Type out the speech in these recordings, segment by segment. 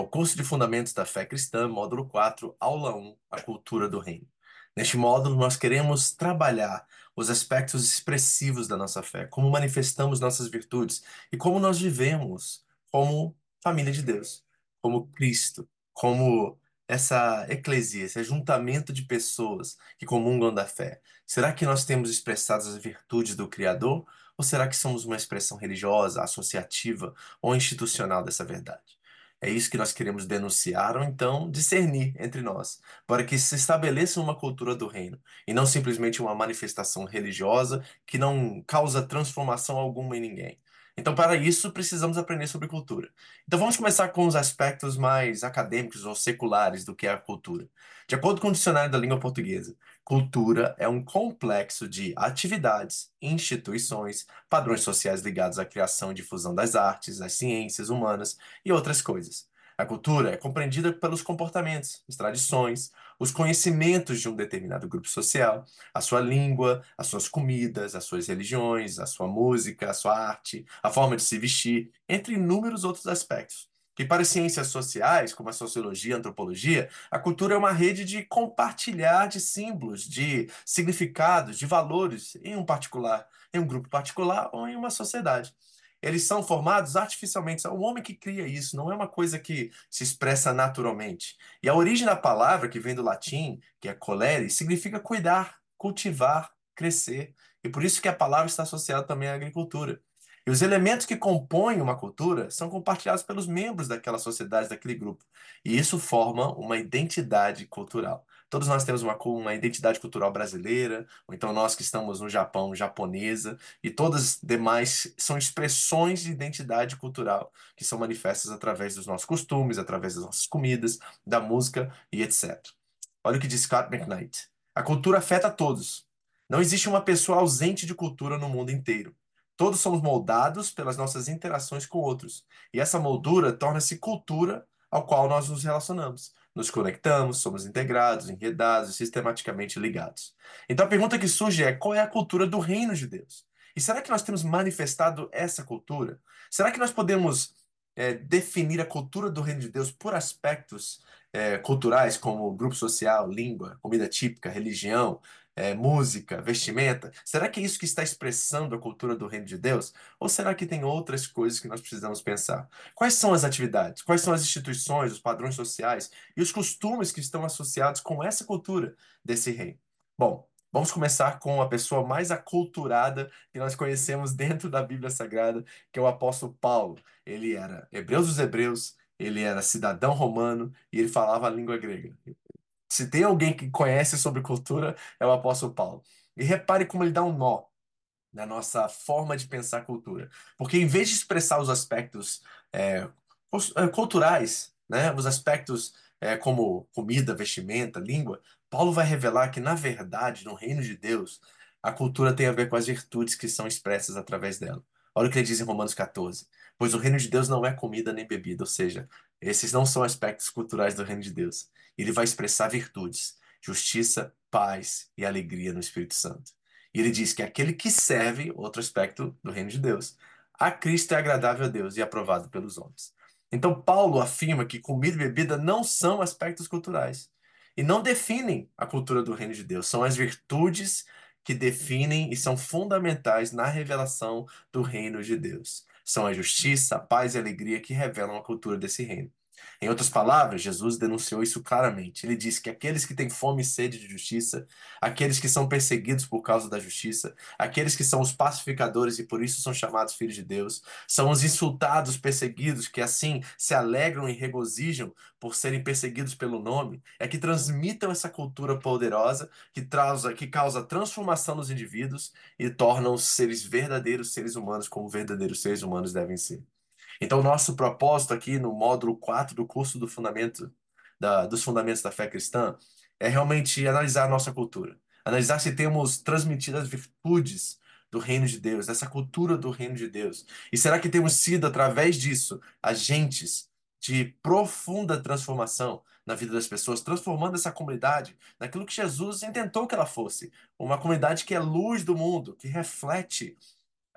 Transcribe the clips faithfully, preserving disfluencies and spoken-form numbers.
curso de Fundamentos da Fé Cristã, módulo quatro, aula um, a cultura do reino. Neste módulo, nós queremos trabalhar os aspectos expressivos da nossa fé, como manifestamos nossas virtudes e como nós vivemos como família de Deus, como Cristo, como essa eclesia, esse ajuntamento de pessoas que comungam da fé. Será que nós temos expressado as virtudes do Criador? Ou será que somos uma expressão religiosa, associativa ou institucional dessa verdade? É isso que nós queremos denunciar ou então discernir entre nós, para que se estabeleça uma cultura do reino e não simplesmente uma manifestação religiosa que não causa transformação alguma em ninguém. Então, para isso, precisamos aprender sobre cultura. Então, vamos começar com os aspectos mais acadêmicos ou seculares do que é a cultura. De acordo com o dicionário da língua portuguesa, cultura é um complexo de atividades, instituições, padrões sociais ligados à criação e difusão das artes, das ciências humanas e outras coisas. A cultura é compreendida pelos comportamentos, as tradições, os conhecimentos de um determinado grupo social, a sua língua, as suas comidas, as suas religiões, a sua música, a sua arte, a forma de se vestir, entre inúmeros outros aspectos. E para as ciências sociais, como a sociologia e a antropologia, a cultura é uma rede de compartilhar de símbolos, de significados, de valores em um particular, em um grupo particular ou em uma sociedade. Eles são formados artificialmente. É o homem que cria isso, não é uma coisa que se expressa naturalmente. E a origem da palavra, que vem do latim, que é colere, significa cuidar, cultivar, crescer. E por isso que a palavra está associada também à agricultura. E os elementos que compõem uma cultura são compartilhados pelos membros daquela sociedade, daquele grupo. E isso forma uma identidade cultural. Todos nós temos uma, cu- uma identidade cultural brasileira, ou então nós que estamos no Japão, japonesa, e todas as demais são expressões de identidade cultural que são manifestas através dos nossos costumes, através das nossas comidas, da música e etcétera. Olha o que diz Scott McKnight. A cultura afeta todos. Não existe uma pessoa ausente de cultura no mundo inteiro. Todos somos moldados pelas nossas interações com outros. E essa moldura torna-se cultura ao qual nós nos relacionamos. Nos conectamos, somos integrados, enredados e sistematicamente ligados. Então a pergunta que surge é: qual é a cultura do reino de Deus? E será que nós temos manifestado essa cultura? Será que nós podemos é, definir a cultura do reino de Deus por aspectos é, culturais, como grupo social, língua, comida típica, religião, é, música, vestimenta? Será que é isso que está expressando a cultura do reino de Deus? Ou será que tem outras coisas que nós precisamos pensar? Quais são as atividades? Quais são as instituições, os padrões sociais e os costumes que estão associados com essa cultura desse reino? Bom, vamos começar com a pessoa mais aculturada que nós conhecemos dentro da Bíblia Sagrada, que é o apóstolo Paulo. Ele era hebreu dos hebreus, ele era cidadão romano e ele falava a língua grega. Se tem alguém que conhece sobre cultura, é o apóstolo Paulo. E repare como ele dá um nó na nossa forma de pensar cultura. Porque em vez de expressar os aspectos é, cus- é, culturais, né, os aspectos é, como comida, vestimenta, língua, Paulo vai revelar que, na verdade, no reino de Deus, a cultura tem a ver com as virtudes que são expressas através dela. Olha o que ele diz em Romanos catorze. Pois o reino de Deus não é comida nem bebida, ou seja, esses não são aspectos culturais do reino de Deus. Ele vai expressar virtudes, justiça, paz e alegria no Espírito Santo. E ele diz que aquele que serve, outro aspecto do reino de Deus, a Cristo é agradável a Deus e aprovado pelos homens. Então, Paulo afirma que comida e bebida não são aspectos culturais e não definem a cultura do reino de Deus. São as virtudes que definem e são fundamentais na revelação do reino de Deus. São a justiça, a paz e a alegria que revelam a cultura desse reino. Em outras palavras, Jesus denunciou isso claramente. Ele disse que aqueles que têm fome e sede de justiça, aqueles que são perseguidos por causa da justiça, aqueles que são os pacificadores e por isso são chamados filhos de Deus, são os insultados, perseguidos, que assim se alegram e regozijam por serem perseguidos pelo nome, é que transmitam essa cultura poderosa que, traz, que causa transformação nos indivíduos e tornam os seres verdadeiros seres humanos como verdadeiros seres humanos devem ser. Então, nosso propósito aqui no módulo quatro do curso do fundamento, da- dos fundamentos da fé cristã é realmente analisar a nossa cultura. Analisar se temos transmitido as virtudes do reino de Deus, dessa cultura do reino de Deus. E será que temos sido, através disso, agentes de profunda transformação na vida das pessoas, transformando essa comunidade naquilo que Jesus intentou que ela fosse, uma comunidade que é luz do mundo, que reflete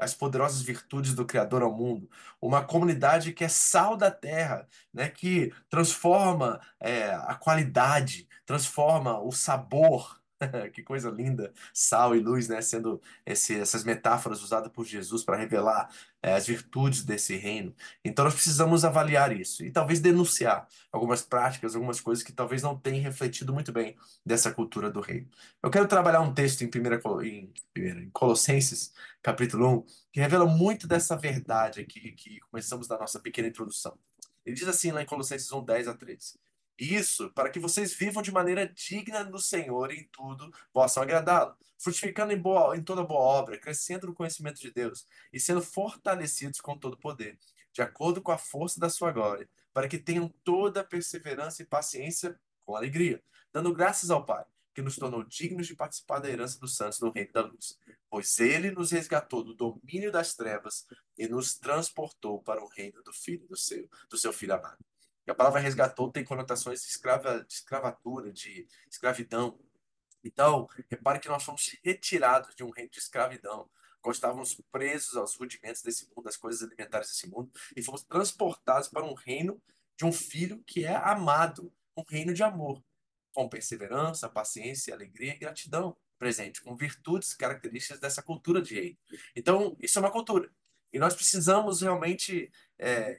as poderosas virtudes do Criador ao mundo, uma comunidade que é sal da terra, né, que transforma é, a qualidade, transforma o sabor. Que coisa linda, sal e luz, né, sendo esse- essas metáforas usadas por Jesus para revelar é, as virtudes desse reino. Então nós precisamos avaliar isso e talvez denunciar algumas práticas, algumas coisas que talvez não tenham refletido muito bem dessa cultura do reino. Eu quero trabalhar um texto em, primeira, Colo- em, primeira- em Colossenses, capítulo um, que revela muito dessa verdade aqui que começamos da nossa pequena introdução. Ele diz assim lá em Colossenses um, dez a treze. Isso para que vocês vivam de maneira digna do Senhor e em tudo possam agradá-lo, frutificando em, boa, em toda boa obra, crescendo no conhecimento de Deus e sendo fortalecidos com todo poder, de acordo com a força da sua glória, para que tenham toda a perseverança e paciência com alegria, dando graças ao Pai, que nos tornou dignos de participar da herança dos santos no reino da luz. Pois ele nos resgatou do domínio das trevas e nos transportou para o reino do Filho do seu, do seu Filho amado. E a palavra resgatou tem conotações de, escrava, de escravatura, de escravidão. Então, repare que nós fomos retirados de um reino de escravidão, nós estávamos presos aos rudimentos desse mundo, às coisas alimentares desse mundo, e fomos transportados para um reino de um filho que é amado, um reino de amor, com perseverança, paciência, alegria e gratidão presente, com virtudes características dessa cultura de reino. Então, isso é uma cultura. E nós precisamos realmente é,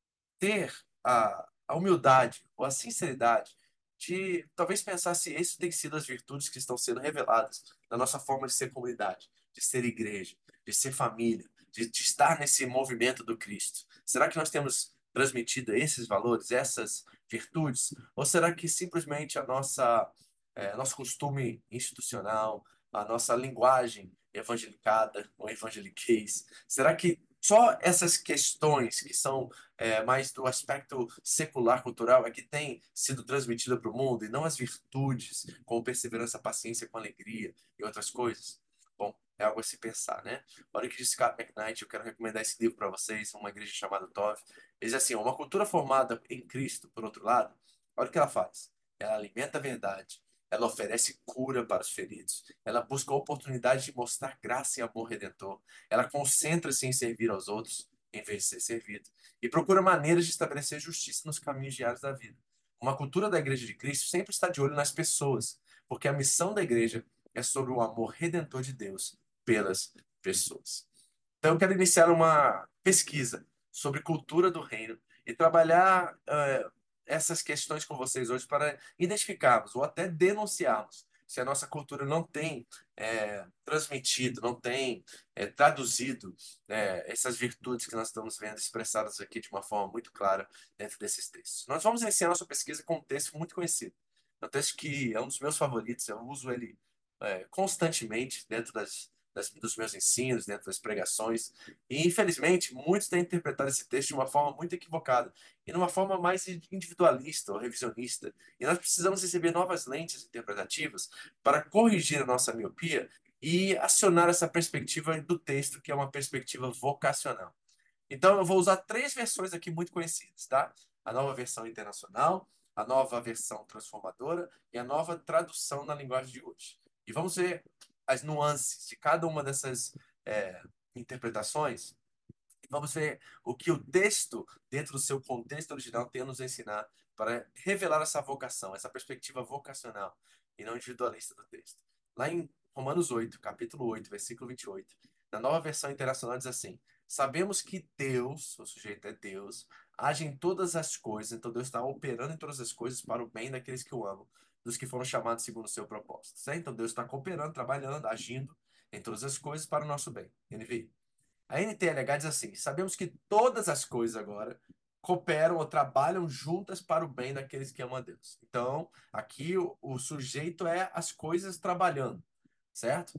ter a, a humildade ou a sinceridade de talvez pensar se isso tem sido as virtudes que estão sendo reveladas na nossa forma de ser comunidade, de ser igreja, de ser família, de, de estar nesse movimento do Cristo. Será que nós temos transmitido esses valores, essas virtudes? Ou será que simplesmente a nossa, é, nosso costume institucional, a nossa linguagem evangelicada ou evangeliquez, será que só essas questões que são é, mais do aspecto secular cultural é que tem sido transmitida para o mundo e não as virtudes, como perseverança, paciência com alegria e outras coisas? Bom, é algo a se pensar, né? Olha o que diz Scott McKnight, eu quero recomendar esse livro para vocês, uma igreja chamada Tov. Ele diz assim, uma cultura formada em Cristo, por outro lado, olha o que ela faz. Ela alimenta a verdade, ela oferece cura para os feridos, ela busca a oportunidade de mostrar graça e amor redentor, ela concentra-se em servir aos outros, em vez de ser servido, e procura maneiras de estabelecer justiça nos caminhos diários da vida. Uma cultura da Igreja de Cristo sempre está de olho nas pessoas, porque a missão da igreja é sobre o amor redentor de Deus pelas pessoas. Então, eu quero iniciar uma pesquisa sobre cultura do reino e trabalhar eh, essas questões com vocês hoje para identificarmos ou até denunciarmos se a nossa cultura não tem eh, transmitido, não tem eh, traduzido né, essas virtudes que nós estamos vendo expressadas aqui de uma forma muito clara dentro desses textos. Nós vamos iniciar nossa pesquisa com um texto muito conhecido. É um texto que é um dos meus favoritos, eu uso ele eh, constantemente dentro das das, dos meus ensinos, dentro das pregações. E, infelizmente, muitos têm interpretado esse texto de uma forma muito equivocada e numa forma mais individualista ou revisionista. E nós precisamos receber novas lentes interpretativas para corrigir a nossa miopia e acionar essa perspectiva do texto, que é uma perspectiva vocacional. Então, eu vou usar três versões aqui muito conhecidas, tá? A nova versão internacional, a nova versão transformadora e a nova tradução na linguagem de hoje. E vamos ver as nuances de cada uma dessas é, interpretações. E vamos ver o que o texto, dentro do seu contexto original, tem a nos ensinar para revelar essa vocação, essa perspectiva vocacional e não individualista do texto. Lá em Romanos oito, capítulo oito, versículo vinte e oito, na nova versão internacional diz assim: sabemos que Deus, o sujeito é Deus, age em todas as coisas, então Deus está operando em todas as coisas para o bem daqueles que o amam, dos que foram chamados segundo o seu propósito. Certo? Então Deus está cooperando, trabalhando, agindo em todas as coisas para o nosso bem. N V I. A N T L H diz assim: sabemos que todas as coisas agora cooperam ou trabalham juntas para o bem daqueles que amam a Deus. Então, aqui o, o sujeito é as coisas trabalhando, certo?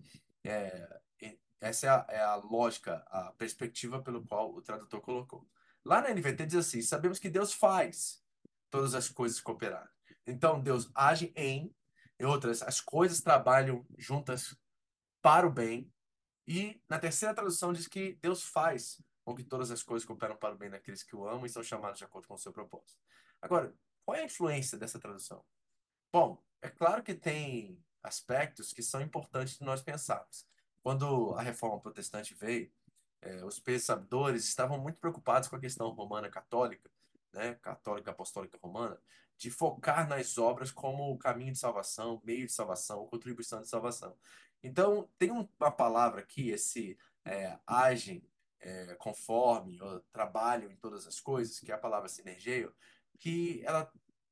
É, e essa é a, é a lógica, a perspectiva pelo qual o tradutor colocou. Lá na N V T diz assim: sabemos que Deus faz todas as coisas cooperarem. Então, Deus age em, em outras, as coisas trabalham juntas para o bem e na terceira tradução diz que Deus faz com que todas as coisas cooperam para o bem daqueles que o amam e são chamados de acordo com o seu propósito. Agora, qual é a influência dessa tradução? Bom, é claro que tem aspectos que são importantes de nós pensarmos. Quando a reforma protestante veio, eh, os pensadores estavam muito preocupados com a questão romana católica, né, católica apostólica romana, de focar nas obras como o caminho de salvação, meio de salvação, contribuição de salvação. Então, tem um- uma palavra aqui, esse é, agem é, conforme, ou trabalham em todas as coisas, que é a palavra sinergeio, que ela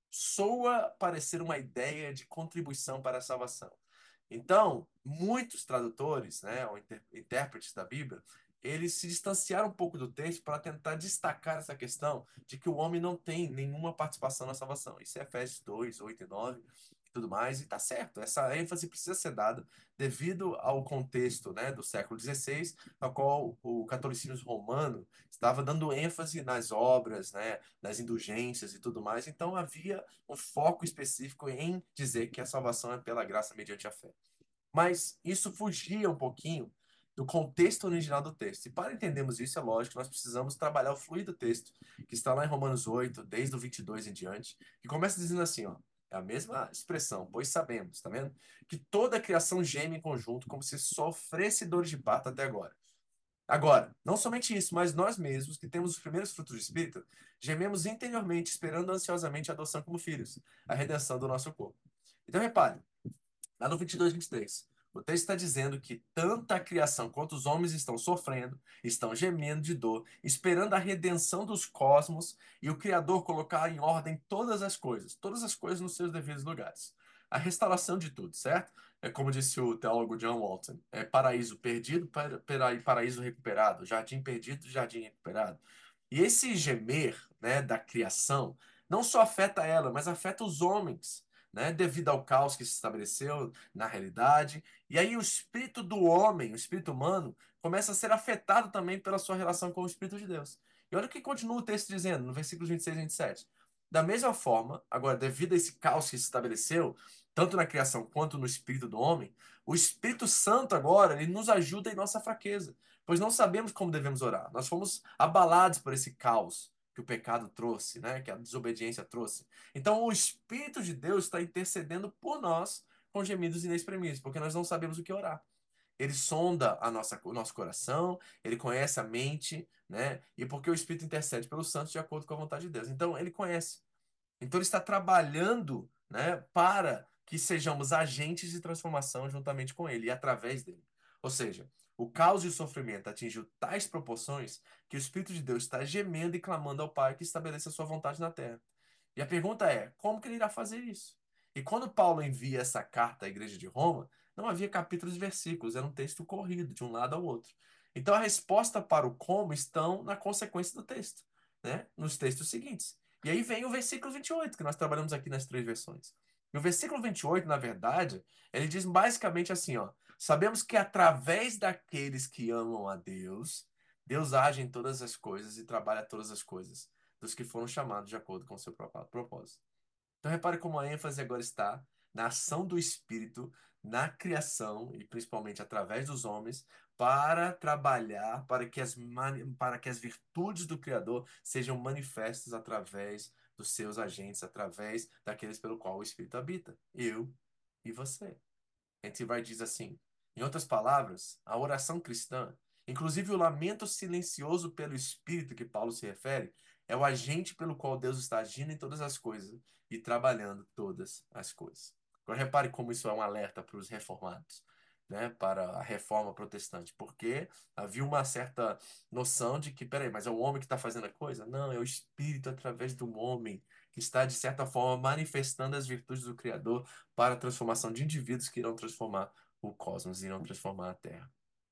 soa parecer uma ideia de contribuição para a salvação. Então, muitos tradutores, né, ou inter- intérpretes da Bíblia, eles se distanciaram um pouco do texto para tentar destacar essa questão de que o homem não tem nenhuma participação na salvação. Isso é Efésios dois, oito e nove e tudo mais, e tá certo. Essa ênfase precisa ser dada devido ao contexto, né, do século dezesseis, ao qual o catolicismo romano estava dando ênfase nas obras, né, nas indulgências e tudo mais. Então havia um foco específico em dizer que a salvação é pela graça mediante a fé. Mas isso fugia um pouquinho do contexto original do texto. E para entendermos isso, é lógico, nós precisamos trabalhar o fluido do texto, que está lá em Romanos oito, desde o vinte e dois em diante, que começa dizendo assim, ó, é a mesma expressão, pois sabemos, tá vendo? Que toda a criação geme em conjunto, como se sofresse dores de parto até agora. Agora, não somente isso, mas nós mesmos, que temos os primeiros frutos do Espírito, gememos interiormente, esperando ansiosamente a adoção como filhos, a redenção do nosso corpo. Então, repare, lá no vinte e dois, vinte e três. O texto está dizendo que tanto a criação quanto os homens estão sofrendo, estão gemendo de dor, esperando a redenção dos cosmos e o Criador colocar em ordem todas as coisas, todas as coisas nos seus devidos lugares. A restauração de tudo, certo? É como disse o teólogo John Walton, é paraíso perdido, para- para- paraíso recuperado, jardim perdido, jardim recuperado. E esse gemer, né, da criação não só afeta ela, mas afeta os homens, né, devido ao caos que se estabeleceu na realidade. E aí o espírito do homem, o espírito humano, começa a ser afetado também pela sua relação com o Espírito de Deus. E olha o que continua o texto dizendo, no versículos vinte e seis e vinte e sete. Da mesma forma, agora, devido a esse caos que se estabeleceu, tanto na criação quanto no espírito do homem, o Espírito Santo agora, ele nos ajuda em nossa fraqueza, pois não sabemos como devemos orar. Nós fomos abalados por esse caos que o pecado trouxe, né? Que a desobediência trouxe. Então, o Espírito de Deus está intercedendo por nós com gemidos inexprimíveis, porque nós não sabemos o que orar. Ele sonda a nossa, o nosso coração, ele conhece a mente, né? E porque o Espírito intercede pelos santos de acordo com a vontade de Deus. Então, ele conhece. Então ele está trabalhando, né, para que sejamos agentes de transformação juntamente com ele e através dele. Ou seja, o caos e o sofrimento atingiu tais proporções que o Espírito de Deus está gemendo e clamando ao Pai que estabeleça a sua vontade na terra. E a pergunta é, como que ele irá fazer isso? E quando Paulo envia essa carta à igreja de Roma, não havia capítulos e versículos, era um texto corrido de um lado ao outro. Então a resposta para o como estão na consequência do texto, né? Nos textos seguintes. E aí vem o versículo vinte e oito, que nós trabalhamos aqui nas três versões. E o versículo vinte e oito, na verdade, ele diz basicamente assim, ó: sabemos que através daqueles que amam a Deus, Deus age em todas as coisas e trabalha todas as coisas dos que foram chamados de acordo com o seu próprio propósito. Então repare como a ênfase agora está na ação do Espírito, na criação e principalmente através dos homens, para trabalhar para que as, mani- para que as virtudes do Criador sejam manifestas através dos seus agentes, através daqueles pelo qual o Espírito habita, eu e você. N. Wright diz assim: em outras palavras, a oração cristã, inclusive o lamento silencioso pelo Espírito que Paulo se refere, é o agente pelo qual Deus está agindo em todas as coisas e trabalhando todas as coisas. Agora repare como isso é um alerta para os reformados, né, para a reforma protestante, porque havia uma certa noção de que, peraí, mas é o homem que está fazendo a coisa? Não, é o Espírito através do homem que está, de certa forma, manifestando as virtudes do Criador para a transformação de indivíduos que irão transformar o cosmos, irão transformar a Terra.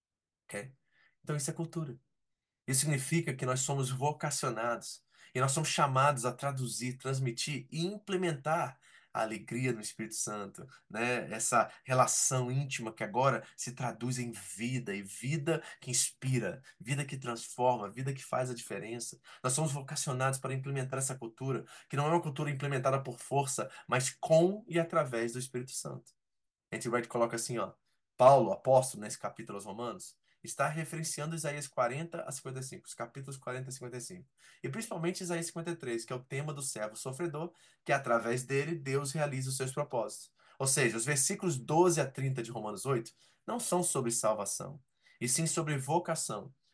Ok? Então isso é cultura. Isso significa que nós somos vocacionados e nós somos chamados a traduzir, transmitir e implementar a alegria do Espírito Santo, né? Essa relação íntima que agora se traduz em vida e vida que inspira, vida que transforma, vida que faz a diferença. Nós somos vocacionados para implementar essa cultura, que não é uma cultura implementada por força, mas com e através do Espírito Santo. A gente Wright coloca assim, ó, Paulo, apóstolo, nesse capítulo aos Romanos, está referenciando Isaías quarenta a cinquenta e cinco, os capítulos quarenta a cinquenta e cinco. E principalmente Isaías cinquenta e três, que é o tema do servo sofredor, que através dele Deus realiza os seus propósitos. Ou seja, os versículos doze a trinta de Romanos oito não são sobre salvação, e sim sobre vocação.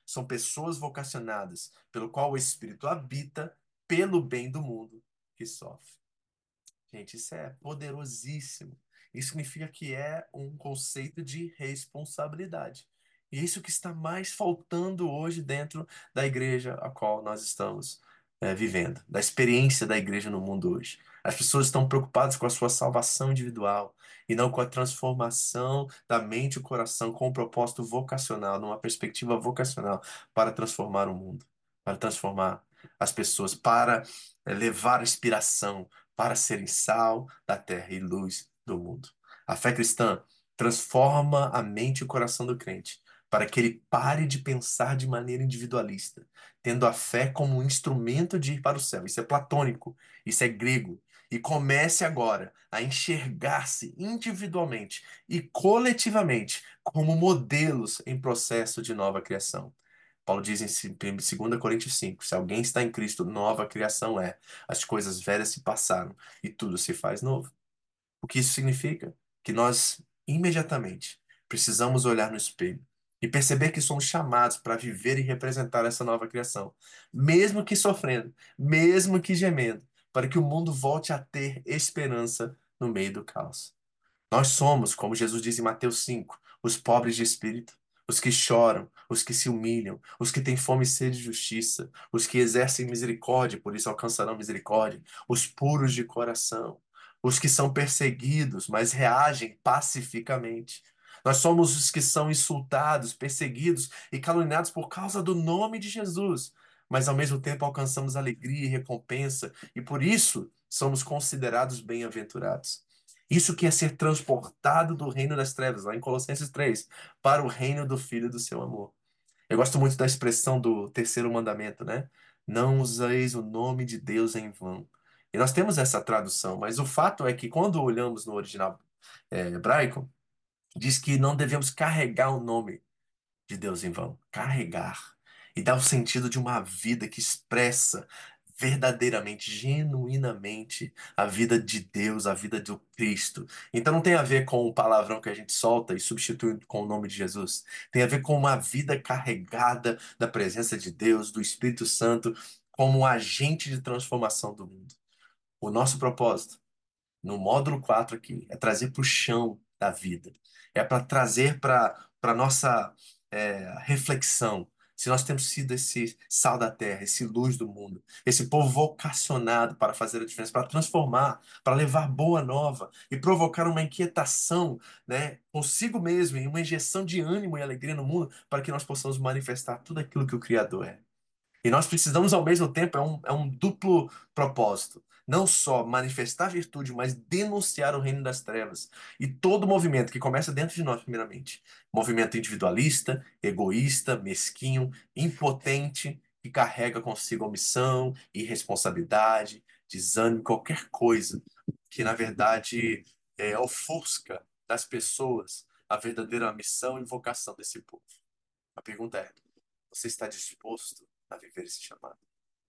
São pessoas vocacionadas, pelo qual o Espírito habita, pelo bem do mundo que sofre. Gente, isso é poderosíssimo. Isso significa que é um conceito de responsabilidade. E é isso que está mais faltando hoje dentro da igreja a qual nós estamos eh, vivendo, da experiência da igreja no mundo hoje. As pessoas estão preocupadas com a sua salvação individual e não com a transformação da mente e o coração com um propósito vocacional, numa perspectiva vocacional para transformar o mundo, para transformar as pessoas, para eh, levar inspiração para serem sal da terra e luz do mundo. A fé cristã transforma a mente e o coração do crente para que ele pare de pensar de maneira individualista, tendo a fé como um instrumento de ir para o céu. Isso é platônico, isso é grego. E comece agora a enxergar-se individualmente e coletivamente como modelos em processo de nova criação. Paulo diz em dois Coríntios cinco: se alguém está em Cristo, nova criação é. As coisas velhas se passaram e tudo se faz novo. O que isso significa? Que nós, imediatamente, precisamos olhar no espelho e perceber que somos chamados para viver e representar essa nova criação, mesmo que sofrendo, mesmo que gemendo, para que o mundo volte a ter esperança no meio do caos. Nós somos, como Jesus diz em Mateus cinco, os pobres de espírito, os que choram, os que se humilham, os que têm fome e sede de justiça, os que exercem misericórdia, por isso alcançarão misericórdia, os puros de coração, os que são perseguidos, mas reagem pacificamente. Nós somos os que são insultados, perseguidos e caluniados por causa do nome de Jesus, mas ao mesmo tempo alcançamos alegria e recompensa, e por isso somos considerados bem-aventurados. Isso que é ser transportado do reino das trevas, lá em Colossenses três, para o reino do Filho do seu amor. Eu gosto muito da expressão do terceiro mandamento, né? Não useis o nome de Deus em vão. E nós temos essa tradução, mas o fato é que quando olhamos no original é, hebraico, diz que não devemos carregar o nome de Deus em vão. Carregar. E dá o sentido de uma vida que expressa verdadeiramente, genuinamente a vida de Deus, a vida do Cristo. Então não tem a ver com o palavrão que a gente solta e substitui com o nome de Jesus. Tem a ver com uma vida carregada da presença de Deus, do Espírito Santo, como um agente de transformação do mundo. O nosso propósito no módulo quatro aqui, é trazer para o chão da vida. É para trazer para para nossa é, reflexão. Se nós temos sido esse sal da terra, esse luz do mundo, esse povo vocacionado para fazer a diferença, para transformar, para levar boa nova e provocar uma inquietação, né, consigo mesmo e uma injeção de ânimo e alegria no mundo, para que nós possamos manifestar tudo aquilo que o Criador é. E nós precisamos, ao mesmo tempo, é um, é um duplo propósito. Não só manifestar virtude, mas denunciar o reino das trevas. E todo movimento que começa dentro de nós, primeiramente. Movimento individualista, egoísta, mesquinho, impotente, que carrega consigo omissão, irresponsabilidade, desânimo, qualquer coisa que, na verdade, é, ofusca das pessoas a verdadeira missão e vocação desse povo. A pergunta é: você está disposto a viver esse chamado?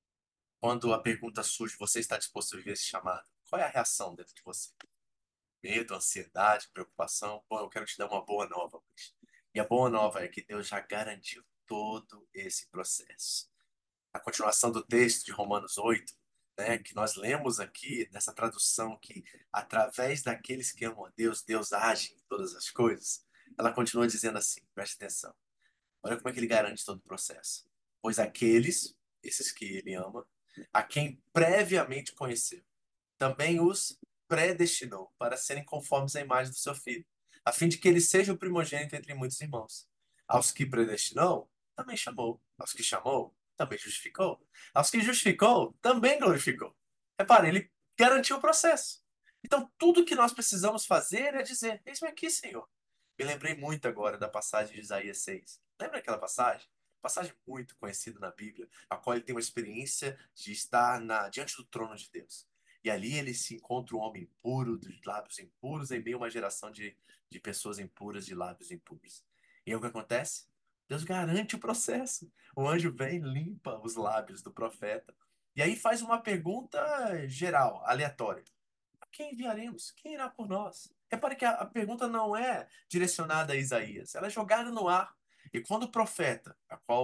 Quando a pergunta surge, você está disposto a viver esse chamado? Qual é a reação dentro de você? Medo, ansiedade, preocupação? Bom, eu quero te dar uma boa nova, Luiz. E a boa nova é que Deus já garantiu todo esse processo. A continuação do texto de Romanos oito, né, que nós lemos aqui, nessa tradução que através daqueles que amam a Deus, Deus age em todas as coisas, ela continua dizendo assim, preste atenção. Olha como é que ele garante todo o processo. Pois aqueles, esses que ele ama, a quem previamente conheceu, também os predestinou para serem conformes à imagem do seu filho, a fim de que ele seja o primogênito entre muitos irmãos. Aos que predestinou, também chamou. Aos que chamou, também justificou. Aos que justificou, também glorificou. Repare, ele garantiu o processo. Então, tudo que nós precisamos fazer é dizer: eis-me aqui, Senhor. Me lembrei muito agora da passagem de Isaías seis. Lembra aquela passagem? Passagem muito conhecida na Bíblia, a qual ele tem uma experiência de estar na, diante do trono de Deus. E ali ele se encontra um homem puro, de lábios impuros, em meio a uma geração de, de pessoas impuras, de lábios impuros. E aí o que acontece? Deus garante o processo. O anjo vem, limpa os lábios do profeta. E aí faz uma pergunta geral, aleatória: quem enviaremos? Quem irá por nós? Repare que a, a pergunta não é direcionada a Isaías, ela é jogada no ar. E quando o profeta, a qual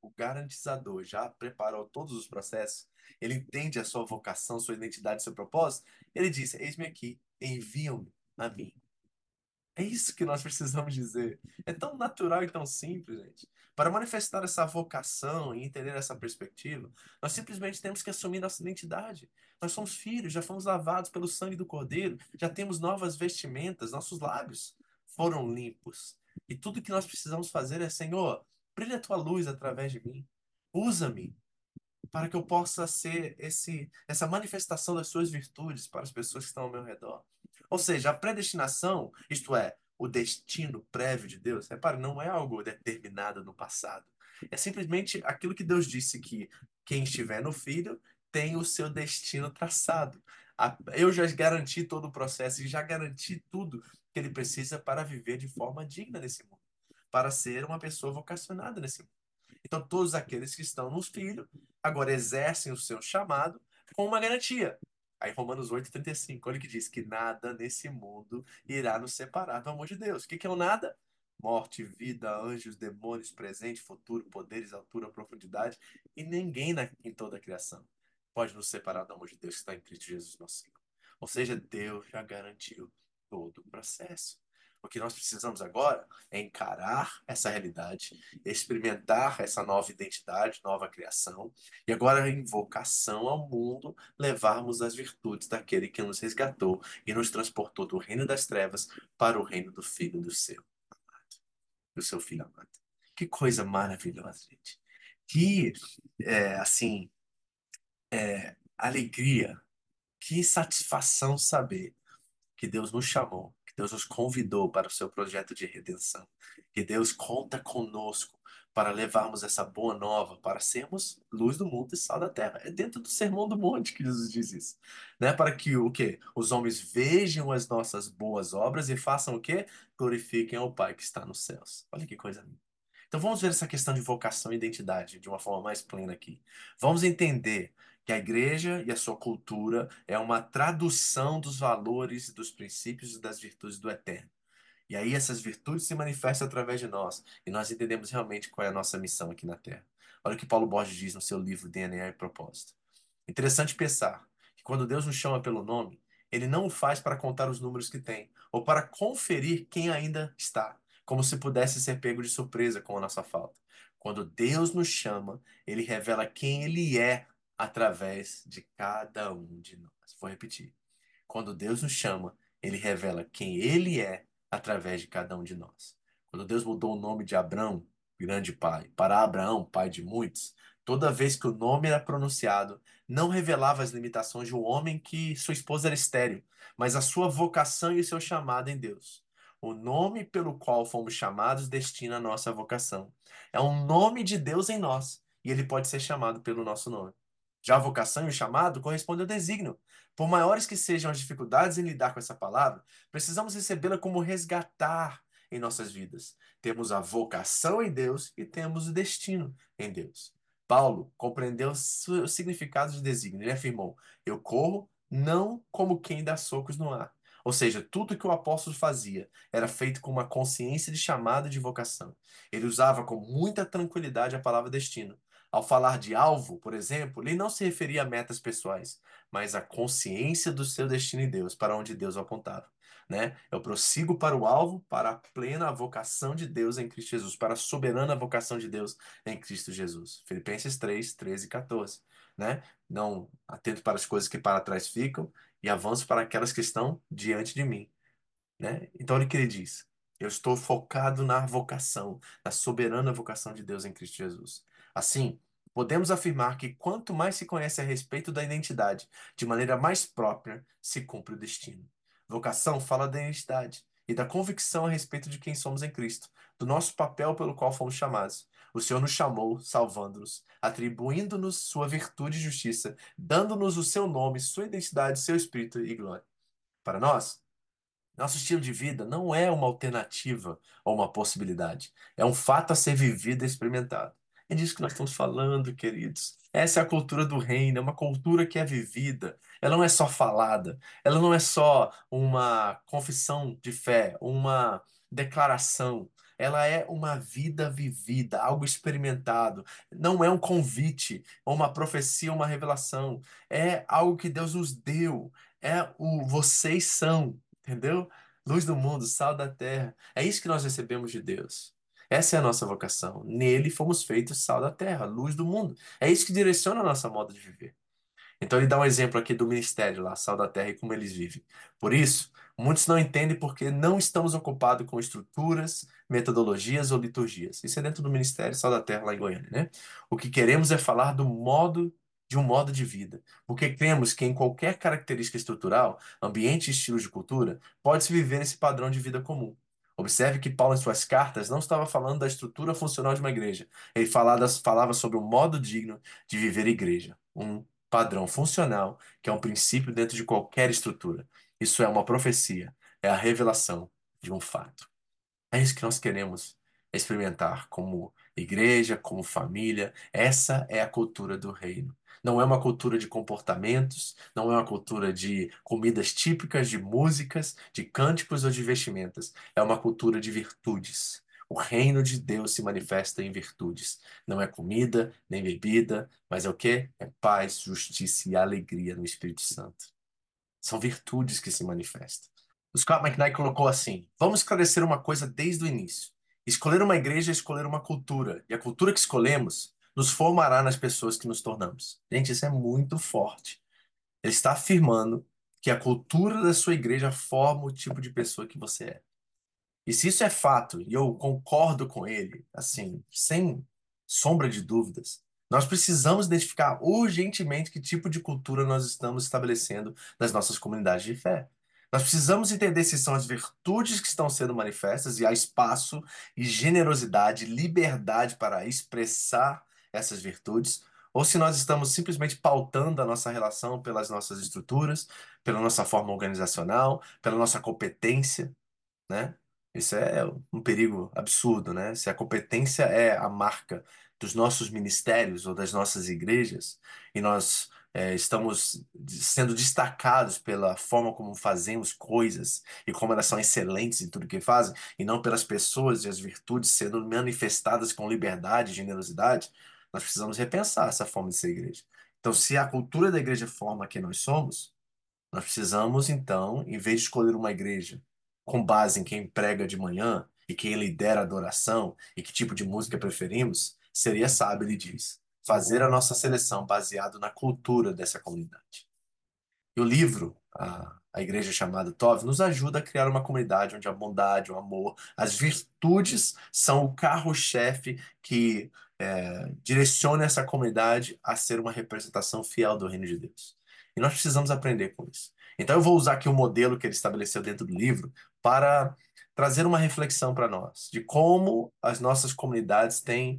o garantizador, já preparou todos os processos, ele entende a sua vocação, sua identidade, seu propósito, ele disse: Eis-me aqui, enviam-me a mim. É isso que nós precisamos dizer. É tão natural e tão simples, gente. Para manifestar essa vocação e entender essa perspectiva, nós simplesmente temos que assumir nossa identidade. Nós somos filhos, já fomos lavados pelo sangue do Cordeiro, já temos novas vestimentas, nossos lábios foram limpos. E tudo que nós precisamos fazer é: Senhor, brilha a tua luz através de mim. Usa-me para que eu possa ser esse, essa manifestação das suas virtudes para as pessoas que estão ao meu redor. Ou seja, a predestinação, isto é, o destino prévio de Deus, repare, não é algo determinado no passado. É simplesmente aquilo que Deus disse que quem estiver no Filho tem o seu destino traçado. A- Eu já garanti todo o processo e já garanti tudo que ele precisa para viver de forma digna nesse mundo, para ser uma pessoa vocacionada nesse mundo. Então, todos aqueles que estão nos filhos agora exercem o seu chamado com uma garantia. Aí, Romanos oito, trinta e cinco, olha o que diz: que nada nesse mundo irá nos separar do amor de Deus. O que que é o nada? Morte, vida, anjos, demônios, presente, futuro, poderes, altura, profundidade, e ninguém na, em toda a criação pode nos separar do amor de Deus que está em Cristo Jesus, nosso Senhor. Ou seja, Deus já garantiu todo o processo. O que nós precisamos agora é encarar essa realidade, experimentar essa nova identidade, nova criação, e agora, em vocação ao mundo, levarmos as virtudes daquele que nos resgatou e nos transportou do reino das trevas para o reino do Filho do seu, do seu Filho amado. Que coisa maravilhosa, gente. Que, é, assim, alegria, que satisfação saber que Deus nos chamou, que Deus nos convidou para o seu projeto de redenção, que Deus conta conosco para levarmos essa boa nova, para sermos luz do mundo e sal da terra. É dentro do Sermão do Monte que Jesus diz isso, né? Para que o quê? Os homens vejam as nossas boas obras e façam o quê? Glorifiquem ao Pai que está nos céus. Olha que coisa linda. Então vamos ver essa questão de vocação e identidade de uma forma mais plena aqui. Vamos entender que a igreja e a sua cultura é uma tradução dos valores, dos princípios e das virtudes do eterno. E aí essas virtudes se manifestam através de nós, e nós entendemos realmente qual é a nossa missão aqui na Terra. Olha o que Paulo Borges diz no seu livro D N A e Propósito. Interessante pensar que quando Deus nos chama pelo nome, ele não o faz para contar os números que tem, ou para conferir quem ainda está, como se pudesse ser pego de surpresa com a nossa falta. Quando Deus nos chama, ele revela quem ele é através de cada um de nós. Vou repetir. Quando Deus nos chama, ele revela quem ele é através de cada um de nós. Quando Deus mudou o nome de Abrão, grande pai, para Abraão, pai de muitos, toda vez que o nome era pronunciado, não revelava as limitações de um homem que sua esposa era estéril, mas a sua vocação e o seu chamado em Deus. O nome pelo qual fomos chamados destina a nossa vocação. É um nome de Deus em nós, e ele pode ser chamado pelo nosso nome. Já a vocação e o chamado correspondem ao desígnio. Por maiores que sejam as dificuldades em lidar com essa palavra, precisamos recebê-la como resgatar em nossas vidas. Temos a vocação em Deus e temos o destino em Deus. Paulo compreendeu o su- o significado de desígnio. Ele afirmou: Eu corro não como quem dá socos no ar. Ou seja, tudo que o apóstolo fazia era feito com uma consciência de chamado e de vocação. Ele usava com muita tranquilidade a palavra destino. Ao falar de alvo, por exemplo, ele não se referia a metas pessoais, mas a consciência do seu destino em Deus, para onde Deus o apontava, né? Eu prossigo para o alvo, para a plena vocação de Deus em Cristo Jesus, para a soberana vocação de Deus em Cristo Jesus. Filipenses três, treze e quatorze, né? Não atento para as coisas que para trás ficam e avanço para aquelas que estão diante de mim, né? Então olha o que ele diz. Eu estou focado na vocação, na soberana vocação de Deus em Cristo Jesus. Assim, podemos afirmar que quanto mais se conhece a respeito da identidade, de maneira mais própria, se cumpre o destino. Vocação fala da identidade e da convicção a respeito de quem somos em Cristo, do nosso papel pelo qual fomos chamados. O Senhor nos chamou, salvando-nos, atribuindo-nos sua virtude e justiça, dando-nos o seu nome, sua identidade, seu espírito e glória. Para nós, nosso estilo de vida não é uma alternativa ou uma possibilidade. É um fato a ser vivido e experimentado. É disso que nós estamos falando, queridos. Essa é a cultura do reino, é uma cultura que é vivida. Ela não é só falada, ela não é só uma confissão de fé, uma declaração. ela é uma vida vivida, algo experimentado. Não é um convite, ou uma profecia, uma revelação. É algo que Deus nos deu. É o vocês são, entendeu? Luz do mundo, sal da terra. É isso que nós recebemos de Deus. Essa é a nossa vocação. Nele fomos feitos sal da terra, luz do mundo. É isso que direciona a nossa modo de viver. Então ele dá um exemplo aqui do ministério lá, Sal da Terra, e como eles vivem. Por isso, muitos não entendem porque não estamos ocupados com estruturas, metodologias ou liturgias. Isso é dentro do ministério Sal da Terra lá em Goiânia, né? O que queremos é falar do modo de um modo de vida, porque cremos que em qualquer característica estrutural, ambiente e estilo de cultura, pode-se viver esse padrão de vida comum. Observe que Paulo, em suas cartas, não estava falando da estrutura funcional de uma igreja. Ele falava, falava sobre um modo digno de viver igreja. Um padrão funcional, que é um princípio dentro de qualquer estrutura. Isso é uma profecia, é a revelação de um fato. É isso que nós queremos experimentar como igreja, como família. Essa é a cultura do reino. Não é uma cultura de comportamentos, não é uma cultura de comidas típicas, de músicas, de cânticos ou de vestimentas. É uma cultura de virtudes. O reino de Deus se manifesta em virtudes. Não é comida, nem bebida, mas é o quê? É paz, justiça e alegria no Espírito Santo. São virtudes que se manifestam. O Scott McKnight colocou assim: vamos esclarecer uma coisa desde o início. Escolher uma igreja é escolher uma cultura, e a cultura que escolhemos nos formará nas pessoas que nos tornamos. Gente, isso é muito forte. Ele está afirmando que a cultura da sua igreja forma o tipo de pessoa que você é. E se isso é fato, e eu concordo com ele, assim, sem sombra de dúvidas, nós precisamos identificar urgentemente que tipo de cultura nós estamos estabelecendo nas nossas comunidades de fé. Nós precisamos entender se são as virtudes que estão sendo manifestas e há espaço e generosidade, liberdade para expressar essas virtudes, ou se nós estamos simplesmente pautando a nossa relação pelas nossas estruturas, pela nossa forma organizacional, pela nossa competência, né? Isso é um perigo absurdo, né? Se a competência é a marca dos nossos ministérios ou das nossas igrejas, e nós é, estamos sendo destacados pela forma como fazemos coisas e como elas são excelentes em tudo que fazem, e não pelas pessoas e as virtudes sendo manifestadas com liberdade e generosidade, nós precisamos repensar essa forma de ser igreja. Então, se a cultura da igreja forma quem nós somos, nós precisamos, então, em vez de escolher uma igreja com base em quem prega de manhã e quem lidera a adoração e que tipo de música preferimos, seria sábio, ele diz, fazer a nossa seleção baseado na cultura dessa comunidade. E o livro, a, a Igreja Chamada Tov, nos ajuda a criar uma comunidade onde a bondade, o amor, as virtudes são o carro-chefe que é, direciona essa comunidade a ser uma representação fiel do reino de Deus. E nós precisamos aprender com isso. Então eu vou usar aqui o modelo que ele estabeleceu dentro do livro para trazer uma reflexão para nós de como as nossas comunidades têm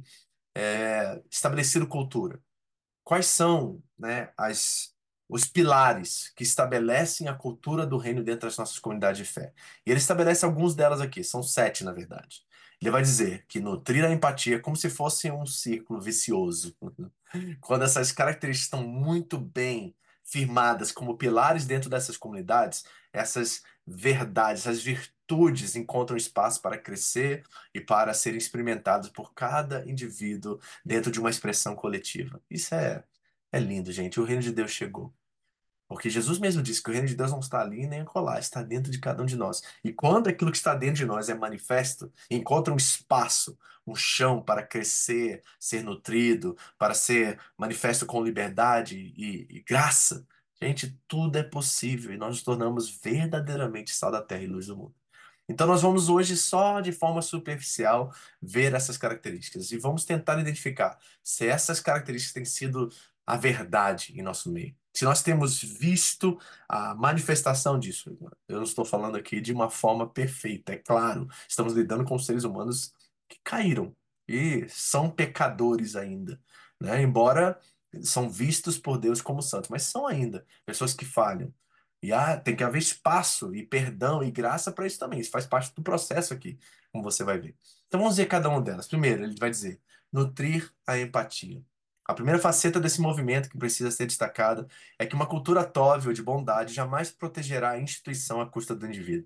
é, estabelecido cultura. Quais são, né, as, os pilares que estabelecem a cultura do reino dentro das nossas comunidades de fé? E ele estabelece alguns delas aqui, são sete, na verdade. Ele vai dizer que nutrir a empatia é como se fosse um círculo vicioso. Quando essas características estão muito bem firmadas como pilares dentro dessas comunidades, essas verdades, essas virtudes encontram espaço para crescer e para serem experimentadas por cada indivíduo dentro de uma expressão coletiva. Isso é, é lindo, gente. O reino de Deus chegou. Porque Jesus mesmo disse que o reino de Deus não está ali nem acolá, está dentro de cada um de nós. E quando aquilo que está dentro de nós é manifesto, encontra um espaço, um chão para crescer, ser nutrido, para ser manifesto com liberdade e, e graça, gente, tudo é possível e nós nos tornamos verdadeiramente sal da terra e luz do mundo. Então, nós vamos hoje só de forma superficial ver essas características e vamos tentar identificar se essas características têm sido a verdade em nosso meio. Se nós temos visto a manifestação disso, eu não estou falando aqui de uma forma perfeita, é claro, estamos lidando com seres humanos que caíram e são pecadores ainda, né? Embora são vistos por Deus como santos, mas são ainda pessoas que falham. E ah, tem que haver espaço e perdão e graça para isso também. Isso faz parte do processo aqui, como você vai ver. Então vamos ver cada uma delas. Primeiro, ele vai dizer nutrir a empatia. A primeira faceta desse movimento que precisa ser destacada é que uma cultura tóvel de bondade jamais protegerá a instituição à custa do indivíduo.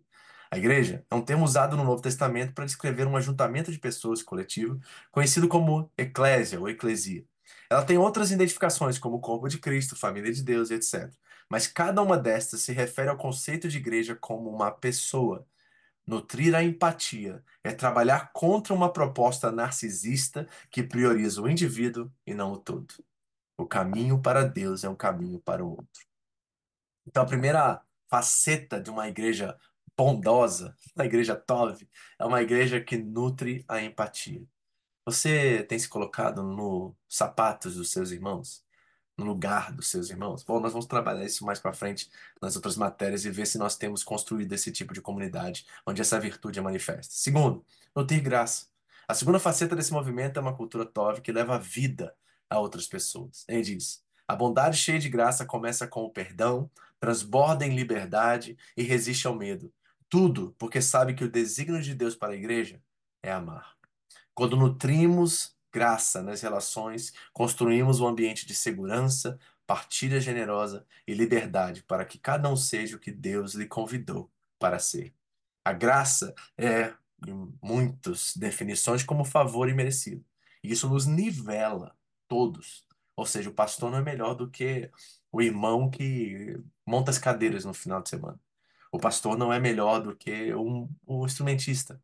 A igreja é um termo usado no Novo Testamento para descrever um ajuntamento de pessoas coletivo, conhecido como eclésia ou eclesia. Ela tem outras identificações, como o corpo de Cristo, família de Deus, etcétera. Mas cada uma destas se refere ao conceito de igreja como uma pessoa. Nutrir a empatia é trabalhar contra uma proposta narcisista que prioriza o indivíduo e não o todo. O caminho para Deus é um caminho para o outro. Então, a primeira faceta de uma igreja bondosa, uma igreja Tov, é uma igreja que nutre a empatia. Você tem se colocado nos sapatos dos seus irmãos? No lugar dos seus irmãos? Bom, nós vamos trabalhar isso mais para frente nas outras matérias e ver se nós temos construído esse tipo de comunidade onde essa virtude é manifesta. Segundo, nutrir graça. A segunda faceta desse movimento é uma cultura Tov que leva a vida a outras pessoas. Ele diz: a bondade cheia de graça começa com o perdão, transborda em liberdade e resiste ao medo. Tudo porque sabe que o desígnio de Deus para a igreja é amar. Quando nutrimos graça nas relações, construímos um ambiente de segurança, partilha generosa e liberdade para que cada um seja o que Deus lhe convidou para ser. A graça é, em muitas definições, como favor imerecido. E isso nos nivela todos. Ou seja, o pastor não é melhor do que o irmão que monta as cadeiras no final de semana. O pastor não é melhor do que um, um instrumentista.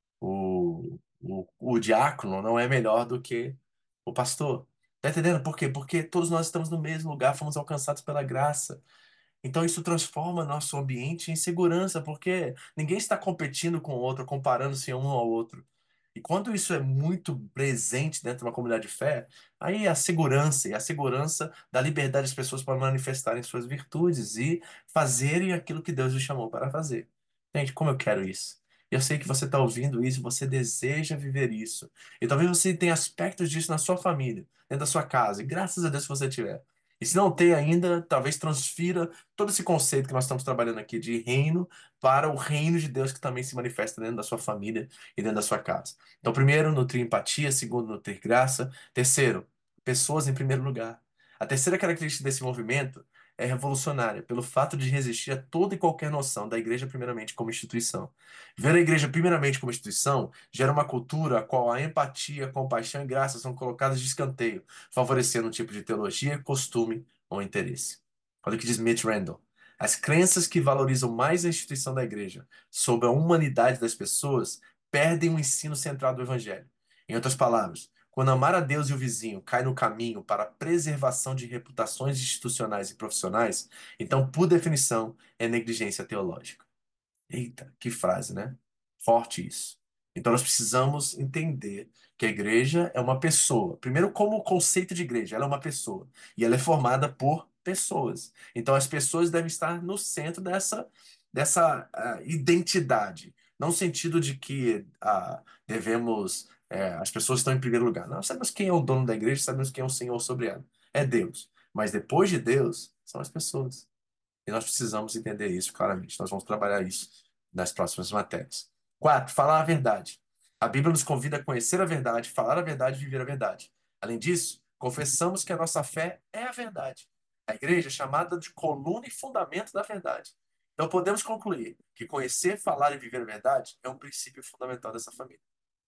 O, o, o diácono não é melhor do que o pastor. Tá entendendo por quê? Porque todos nós estamos no mesmo lugar, fomos alcançados pela graça. Então isso transforma nosso ambiente em segurança, porque ninguém está competindo com o outro, comparando-se um ao outro. E quando isso é muito presente dentro de uma comunidade de fé, aí a segurança e a segurança da liberdade das pessoas para manifestarem suas virtudes e fazerem aquilo que Deus os chamou para fazer. Gente, como eu quero isso. Eu sei que você está ouvindo isso, você deseja viver isso. E talvez você tenha aspectos disso na sua família, dentro da sua casa. E graças a Deus se você tiver. E se não tem ainda, talvez transfira todo esse conceito que nós estamos trabalhando aqui de reino para o reino de Deus que também se manifesta dentro da sua família e dentro da sua casa. Então, primeiro, nutrir empatia. Segundo, nutrir graça. Terceiro, pessoas em primeiro lugar. A terceira característica desse movimento é revolucionária, pelo fato de resistir a toda e qualquer noção da igreja, primeiramente, como instituição. Ver a igreja, primeiramente, como instituição, gera uma cultura a qual a empatia, compaixão e graça são colocadas de escanteio, favorecendo um tipo de teologia, costume ou interesse. Olha o que diz Mitch Randall. As crenças que valorizam mais a instituição da igreja sobre a humanidade das pessoas perdem o ensino central do evangelho. Em outras palavras, quando amar a Deus e o vizinho cai no caminho para a preservação de reputações institucionais e profissionais, então, por definição, é negligência teológica. Eita, que frase, né? Forte isso. Então nós precisamos entender que a igreja é uma pessoa. Primeiro, como o conceito de igreja, ela é uma pessoa e ela é formada por pessoas. Então as pessoas devem estar no centro dessa dessa ah, identidade, não no sentido de que ah, devemos eh, as pessoas estão em primeiro lugar. Nós sabemos quem é o dono da igreja, sabemos quem é o Senhor sobre ela. É Deus. Mas depois de Deus, são as pessoas. E nós precisamos entender isso claramente. Nós vamos trabalhar isso nas próximas matérias. Quatro, falar a verdade. A Bíblia nos convida a conhecer a verdade, falar a verdade e viver a verdade. Além disso, confessamos que a nossa fé é a verdade. A igreja é chamada de coluna e fundamento da verdade. Então podemos concluir que conhecer, falar e viver a verdade é um princípio fundamental dessa família.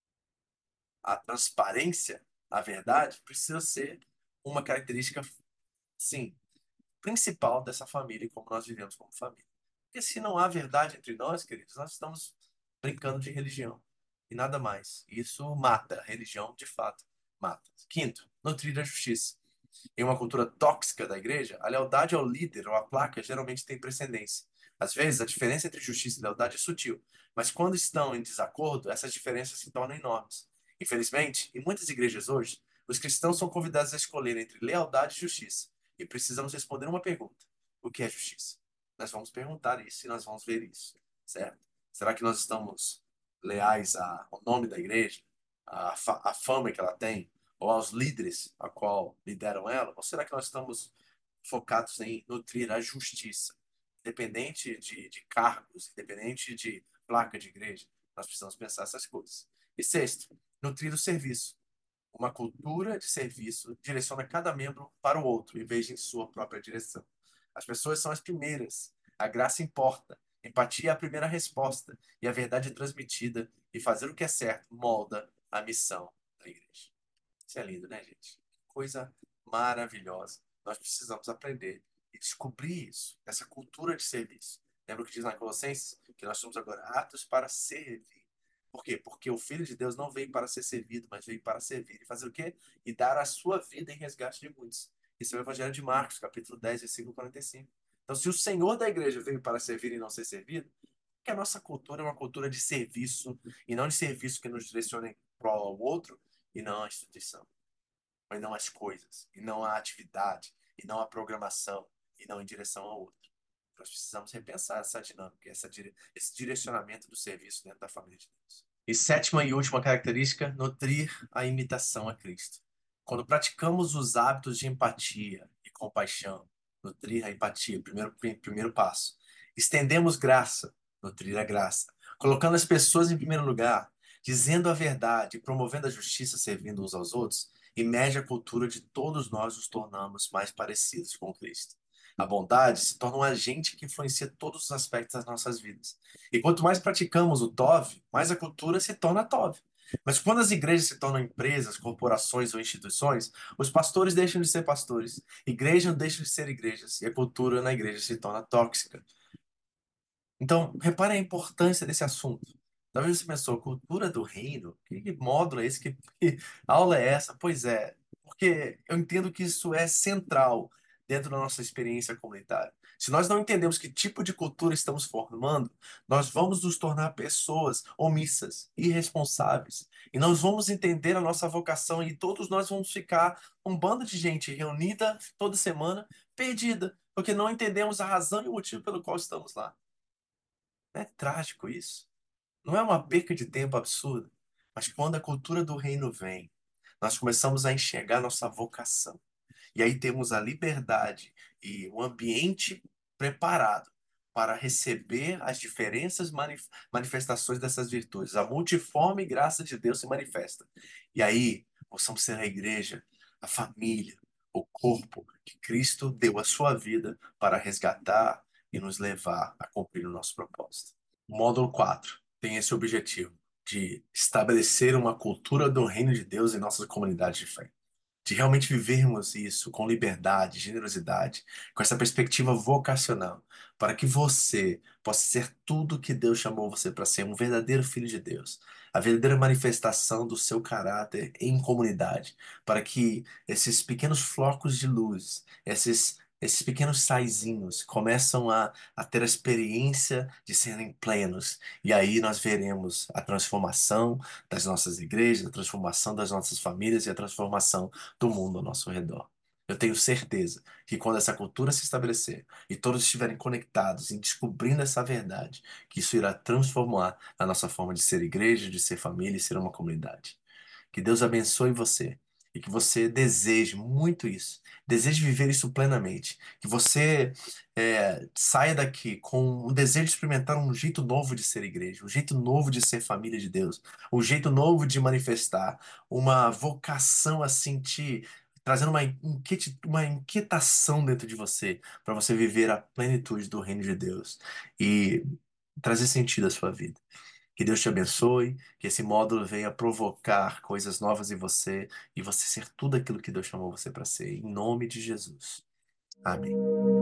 A transparência, a verdade, precisa ser uma característica, sim, principal dessa família e como nós vivemos como família. Porque se não há verdade entre nós, queridos, nós estamos brincando de religião e nada mais. Isso mata. A religião, de fato, mata. Quinto, nutrir a justiça. Em uma cultura tóxica da igreja, a lealdade ao líder ou à placa geralmente tem precedência. Às vezes, a diferença entre justiça e lealdade é sutil, mas quando estão em desacordo, essas diferenças se tornam enormes. Infelizmente, em muitas igrejas hoje, os cristãos são convidados a escolher entre lealdade e justiça. E precisamos responder uma pergunta: o que é justiça? Nós vamos perguntar isso e nós vamos ver isso, certo? Será que nós estamos leais ao nome da igreja, à, fa à fama que ela tem? Ou aos líderes a qual lideram ela? Ou será que nós estamos focados em nutrir a justiça? Independente de, de cargos, independente de placa de igreja, nós precisamos pensar essas coisas. E sexto, nutrir o serviço. Uma cultura de serviço direciona cada membro para o outro, em vez de em sua própria direção. As pessoas são as primeiras. A graça importa. Empatia é a primeira resposta, e a verdade é transmitida, e fazer o que é certo molda a missão da igreja. Isso é lindo, né, gente? Coisa maravilhosa. Nós precisamos aprender e descobrir isso, essa cultura de serviço. Lembra o que diz lá em Colossenses? Que nós somos agora aptos para servir. Por quê? Porque o Filho de Deus não veio para ser servido, mas veio para servir. E fazer o quê? E dar a sua vida em resgate de muitos. Isso é o Evangelho de Marcos, capítulo dez, versículo quarenta e cinco. Então, se o Senhor da igreja veio para servir e não ser servido, porque a nossa cultura é uma cultura de serviço, e não de serviço que nos direcione para o ao outro, e não à instituição, mas não às coisas, e não à atividade, e não à programação, e não em direção ao outro. Nós precisamos repensar essa dinâmica, essa dire... esse direcionamento do serviço dentro da família de Deus. E sétima e última característica, nutrir a imitação a Cristo. Quando praticamos os hábitos de empatia e compaixão, nutrir a empatia, primeiro, primeiro passo. Estendemos graça, nutrir a graça. Colocando as pessoas em primeiro lugar, dizendo a verdade, promovendo a justiça, servindo uns aos outros, emerge a cultura de todos nós nos tornamos mais parecidos com Cristo. A bondade se torna um agente que influencia todos os aspectos das nossas vidas. E quanto mais praticamos o Tov, mais a cultura se torna Tov. Mas quando as igrejas se tornam empresas, corporações ou instituições, os pastores deixam de ser pastores, igrejas deixam de ser igrejas, e a cultura na igreja se torna tóxica. Então, repare a importância desse assunto. Talvez você pensou, cultura do reino? Que que módulo é esse? Que, que aula é essa? Pois é, porque eu entendo que isso é central dentro da nossa experiência comunitária. Se nós não entendemos que tipo de cultura estamos formando, nós vamos nos tornar pessoas omissas, irresponsáveis. E nós vamos entender a nossa vocação e todos nós vamos ficar um bando de gente reunida toda semana, perdida, porque não entendemos a razão e o motivo pelo qual estamos lá. Não é trágico isso? Não é uma perca de tempo absurda? Mas quando a cultura do reino vem, nós começamos a enxergar nossa vocação. E aí temos a liberdade e o ambiente preparado para receber as diferentes manif- manifestações dessas virtudes. A multiforme graça de Deus se manifesta. E aí, possamos ser a igreja, a família, o corpo que Cristo deu a sua vida para resgatar e nos levar a cumprir o nosso propósito. O módulo quatro tem esse objetivo de estabelecer uma cultura do reino de Deus em nossas comunidades de fé, de realmente vivermos isso com liberdade, generosidade, com essa perspectiva vocacional, para que você possa ser tudo que Deus chamou você para ser, um verdadeiro filho de Deus, a verdadeira manifestação do seu caráter em comunidade, para que esses pequenos flocos de luz, esses Esses pequenos saizinhos começam a, a ter a experiência de serem plenos. E aí nós veremos a transformação das nossas igrejas, a transformação das nossas famílias e a transformação do mundo ao nosso redor. Eu tenho certeza que quando essa cultura se estabelecer e todos estiverem conectados em descobrindo essa verdade, que isso irá transformar a nossa forma de ser igreja, de ser família e ser uma comunidade. Que Deus abençoe você e que você deseje muito isso. Deseje viver isso plenamente. Que você é, saia daqui com um desejo de experimentar um jeito novo de ser igreja, um jeito novo de ser família de Deus, um jeito novo de manifestar, uma vocação assim te trazendo uma, inquieti- uma inquietação dentro de você para você viver a plenitude do reino de Deus e trazer sentido à sua vida. Que Deus te abençoe, que esse módulo venha provocar coisas novas em você e você ser tudo aquilo que Deus chamou você para ser, em nome de Jesus. Amém.